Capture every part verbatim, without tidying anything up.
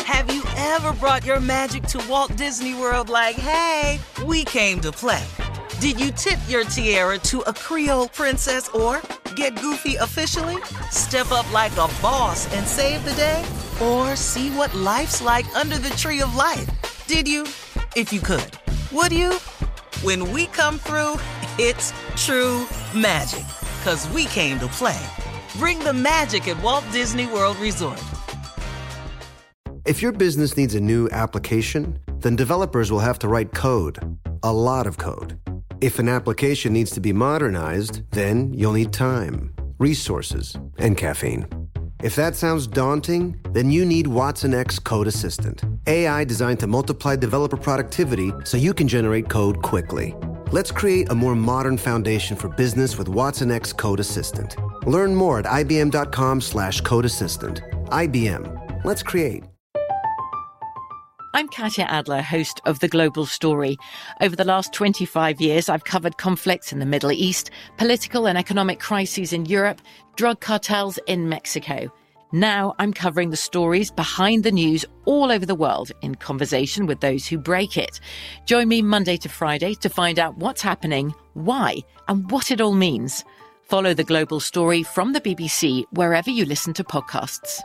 Have you ever brought your magic to Walt Disney World like, hey, we came to play? Did you tip your tiara to a Creole princess or get goofy officially? Step up like a boss and save the day? Or see what life's like under the tree of life? Did you? If you could. Would you? When we come through, it's true magic. 'Cause we came to play. Bring the magic at Walt Disney World Resort. If your business needs a new application, then developers will have to write code. A lot of code. If an application needs to be modernized, then you'll need time, resources, and caffeine. If that sounds daunting, then you need Watson X Code Assistant. A I designed to multiply developer productivity so you can generate code quickly. Let's create a more modern foundation for business with Watson X Code Assistant. Learn more at ibm.com slash code assistant. I B M. Let's create. I'm Katya Adler, host of The Global Story. Over the last twenty-five years, I've covered conflicts in the Middle East, political and economic crises in Europe, drug cartels in Mexico. Now I'm covering the stories behind the news all over the world in conversation with those who break it. Join me Monday to Friday to find out what's happening, why, and what it all means. Follow The Global Story from the B B C wherever you listen to podcasts.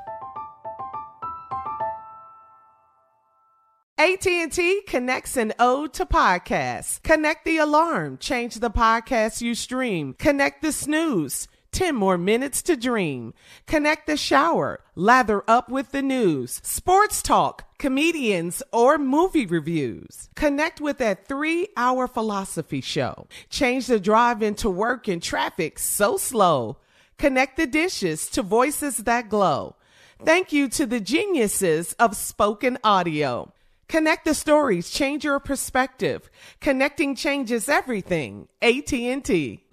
A T and T connects an ode to podcasts. Connect the alarm. Change the podcast you stream. Connect the snooze. ten more minutes to dream. Connect the shower. Lather up with the news. Sports talk, comedians, or movie reviews. Connect with that three-hour philosophy show. Change the drive into work in traffic so slow. Connect the dishes to voices that glow. Thank you to the geniuses of spoken audio. Connect the stories, change your perspective. Connecting changes everything. A T and T.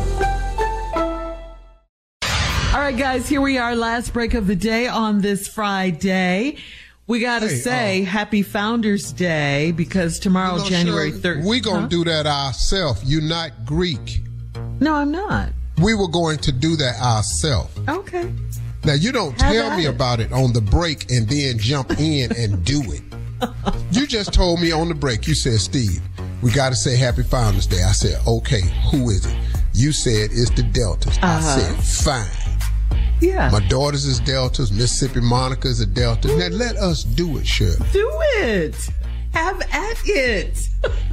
All right, guys, here we are, last break of the day on this Friday. We got to hey, say uh, happy Founders Day because tomorrow, you know, January third. We're going to huh? do that ourselves. You're not Greek. No, I'm not. We were going to do that ourselves. Okay. Now, you don't Have tell me it. about it on the break and then jump in and do it. You just told me on the break, you said, Steve, we got to say Happy Founders Day. I said, okay, who is it? You said it's the Deltas. Uh-huh. I said, fine. Yeah. My daughters is Deltas. Mississippi Monica is a Delta. Now let us do it, Shirley. Do it. Have at it.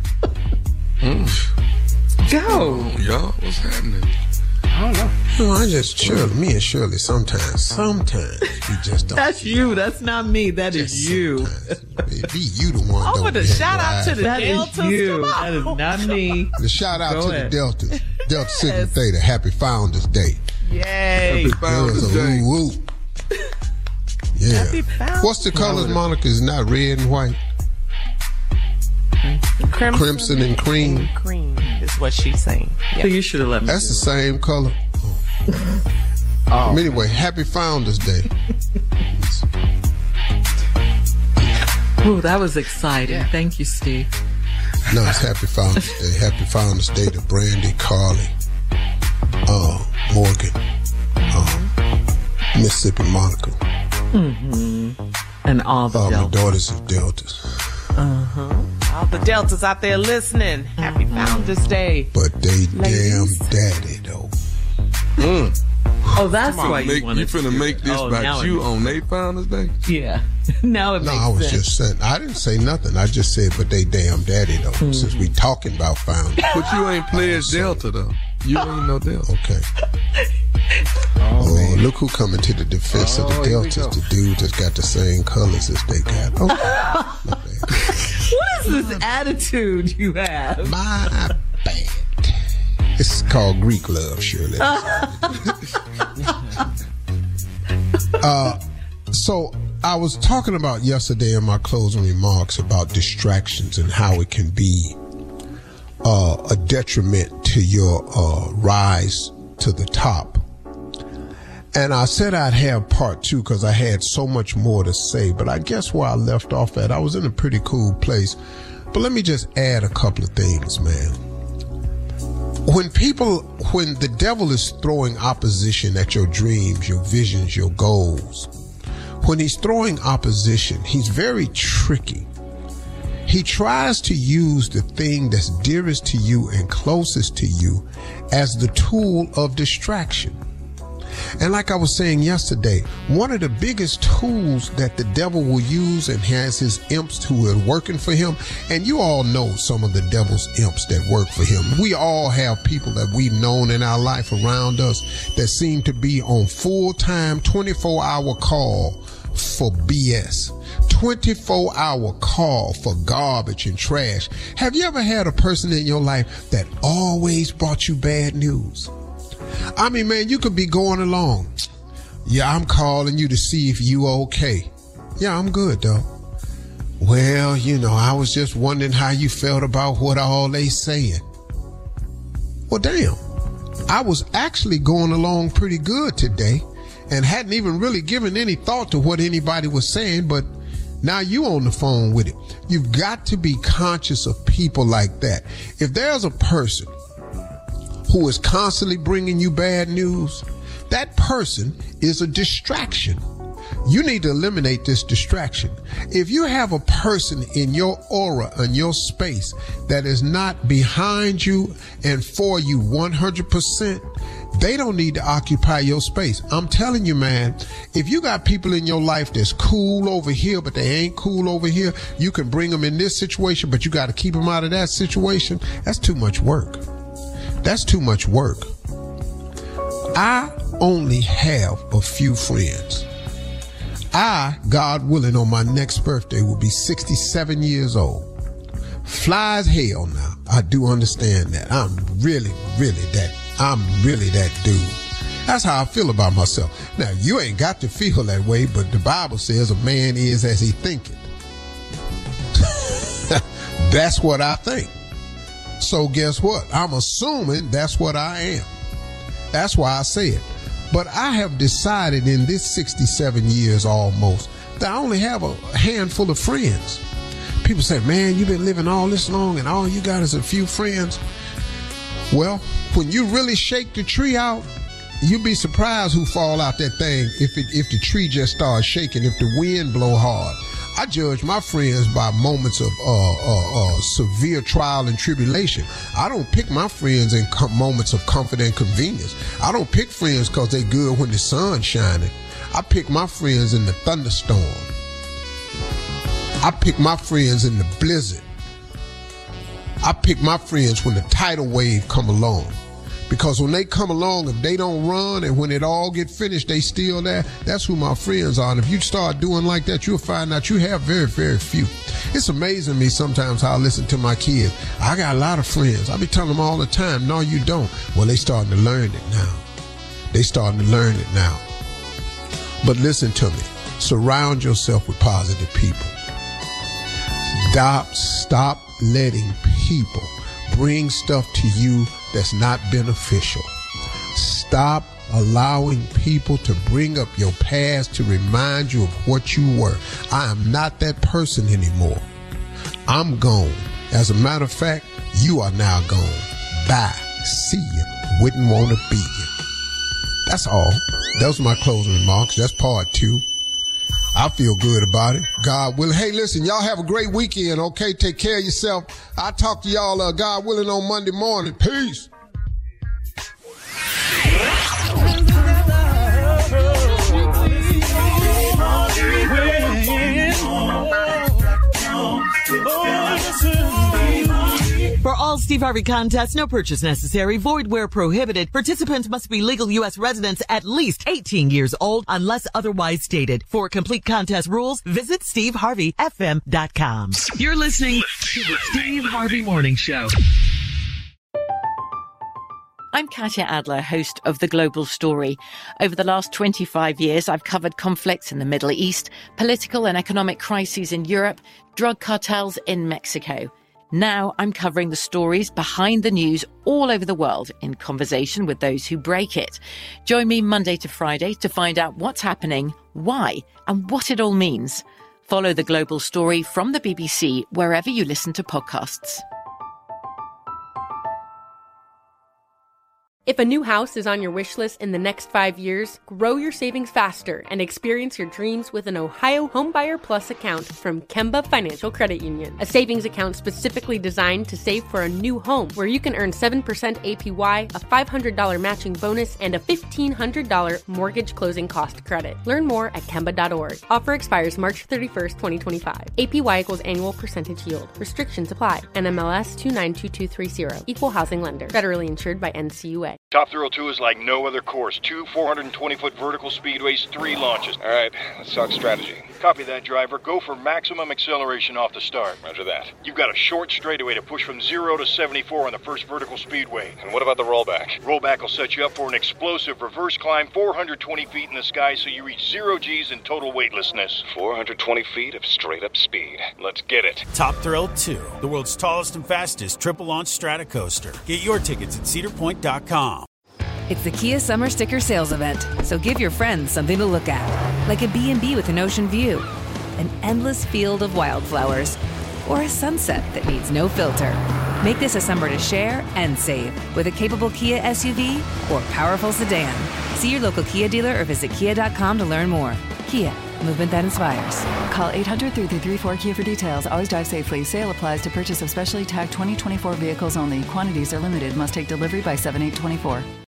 mm. Go. Oh, y'all, what's happening? I don't know. No, I just, Shirley, me and Shirley, sometimes, sometimes we just don't. That's you. That's not me. That just is you. It be you the one. Oh, with a shout out to the that Deltas. Is you. That is not me. The shout out Go to ahead. the Deltas. Delta Sigma Theta. Happy Founders Day. Yay. Happy Founders Day. Woo, woo. Yeah. Happy Founders. What's the colors, Monica? Is not red and white? Crimson, Crimson and cream. And cream is what she's saying. Yep. So you should have let me. That's the same color. Oh. Oh. Anyway, happy Founders Day. Oh, that was exciting. Yeah. Thank you, Steve. No, it's Happy Founders Day. Happy Founders Day to Brandy, Carly, uh, Morgan, uh, Mississippi Monica. Mm-hmm. And all the uh, Deltas. My daughters is Deltas. Uh-huh. All the Deltas out there listening. Happy mm-hmm. Founders Day. But they Ladies. damn daddy, though. Mm. Oh, that's why you make, wanted You finna to. make this oh, about you on their Founders Day? Yeah. Now it no, makes I was sense. just saying. I didn't say nothing. I just said, but they damn daddy, though, mm-hmm. since we talking about Founders. But you ain't pledged Delta, though. You ain't no Delta. Okay. Oh, oh look who coming to the defense oh, of the Deltas. The dude that's got the same colors as they got. Oh, my bad. What is this attitude you have? My bad. It's called Greek love, Shirley. uh, so I was talking about yesterday in my closing remarks about distractions and how it can be uh, a detriment to your uh, rise to the top. And I said I'd have part two because I had so much more to say, but I guess where I left off at, I was in a pretty cool place. But let me just add a couple of things, man. When people, when the devil is throwing opposition at your dreams, your visions, your goals, when he's throwing opposition, he's very tricky. He tries to use the thing that's dearest to you and closest to you as the tool of distraction. And like I was saying yesterday, one of the biggest tools that the devil will use and has his imps who are working for him, and you all know some of the devil's imps that work for him. We all have people that we've known in our life around us that seem to be on full-time, twenty-four hour call for B S. twenty-four hour call for garbage and trash. Have you ever had a person in your life that always brought you bad news? I mean, man, you could be going along. Yeah, I'm calling you to see if you okay. Yeah, I'm good, though. Well, you know, I was just wondering how you felt about what all they saying. Well, damn. I was actually going along pretty good today and hadn't even really given any thought to what anybody was saying, but now you on the phone with it. You've got to be conscious of people like that. If there's a person who is constantly bringing you bad news, that person is a distraction. You need to eliminate this distraction. If you have a person in your aura and your space that is not behind you and for you one hundred percent, they don't need to occupy your space. I'm telling you, man, if you got people in your life that's cool over here, but they ain't cool over here, you can bring them in this situation, but you got to keep them out of that situation. That's too much work. That's too much work. I only have a few friends. I, God willing, on my next birthday will be sixty-seven years old. Fly as hell now. I do understand that. I'm really, really that, I'm really that dude. That's how I feel about myself. Now, you ain't got to feel that way, but the Bible says a man is as he thinketh. That's what I think. So guess what? I'm assuming that's what I am. That's why I say it. But I have decided in this sixty-seven years almost that I only have a handful of friends. People say, man, you've been living all this long and all you got is a few friends. Well, when you really shake the tree out, you'd be surprised who fall out that thing if it, if the tree just starts shaking, if the wind blow hard. I judge my friends by moments of uh, uh, uh, severe trial and tribulation. I don't pick my friends in com- moments of comfort and convenience. I don't pick friends because they're good when the sun's shining. I pick my friends in the thunderstorm. I pick my friends in the blizzard. I pick my friends when the tidal wave come along. Because when they come along, if they don't run and when it all get finished, they still there, that's who my friends are. And if you start doing like that, you'll find out you have very, very few. It's amazing to me sometimes how I listen to my kids. I got a lot of friends. I be telling them all the time, no, you don't. Well, they starting to learn it now. They starting to learn it now. But listen to me. Surround yourself with positive people. Stop, stop letting people bring stuff to you that's not beneficial. Stop allowing people to bring up your past to remind you of what you were. I am not that person anymore. I'm gone. As a matter of fact, you are now gone. Bye. See ya. Wouldn't want to be you. That's all. Those are my closing remarks. That's part two. I feel good about it. God willing. Hey, listen, y'all have a great weekend, okay? Take care of yourself. I'll talk to y'all, uh, God willing, on Monday morning. Peace. For all Steve Harvey contests, no purchase necessary, void where prohibited. Participants must be legal U S residents at least eighteen years old unless otherwise stated. For complete contest rules, visit steve harvey f m dot com. You're listening to the Steve Harvey Morning Show. I'm Katya Adler, host of The Global Story. Over the last twenty-five years, I've covered conflicts in the Middle East, political and economic crises in Europe, drug cartels in Mexico. Now I'm covering the stories behind the news all over the world in conversation with those who break it. Join me Monday to Friday to find out what's happening, why, and what it all means. Follow The Global Story from the B B C wherever you listen to podcasts. If a new house is on your wish list in the next five years, grow your savings faster and experience your dreams with an Ohio Homebuyer Plus account from Kemba Financial Credit Union. A savings account specifically designed to save for a new home where you can earn seven percent A P Y, a five hundred dollars matching bonus, and a fifteen hundred dollars mortgage closing cost credit. Learn more at Kemba dot org. Offer expires March thirty-first, twenty twenty-five. A P Y equals annual percentage yield. Restrictions apply. N M L S two nine two two three zero. Equal housing lender. Federally insured by N C U A. Top Thrill two is like no other course. Two four hundred twenty foot vertical speedways, three launches. All right, let's talk strategy. Copy that, driver. Go for maximum acceleration off the start. Roger that. You've got a short straightaway to push from zero to seventy-four on the first vertical speedway. And what about the rollback? Rollback will set you up for an explosive reverse climb four hundred twenty feet in the sky so you reach zero G's in total weightlessness. four hundred twenty feet of straight-up speed. Let's get it. Top Thrill two, the world's tallest and fastest triple-launch Stratocoaster. Get your tickets at cedar point dot com. It's the Kia Summer Sticker Sales Event, so give your friends something to look at, like a B and B with an ocean view, an endless field of wildflowers, or a sunset that needs no filter. Make this a summer to share and save with a capable Kia S U V or powerful sedan. See your local Kia dealer or visit kia dot com to learn more. Kia, movement that inspires. Call eight hundred, three three three, four K I A for details. Always drive safely. Sale applies to purchase of specially tagged twenty twenty-four vehicles only. Quantities are limited. Must take delivery by seven eight twenty-four.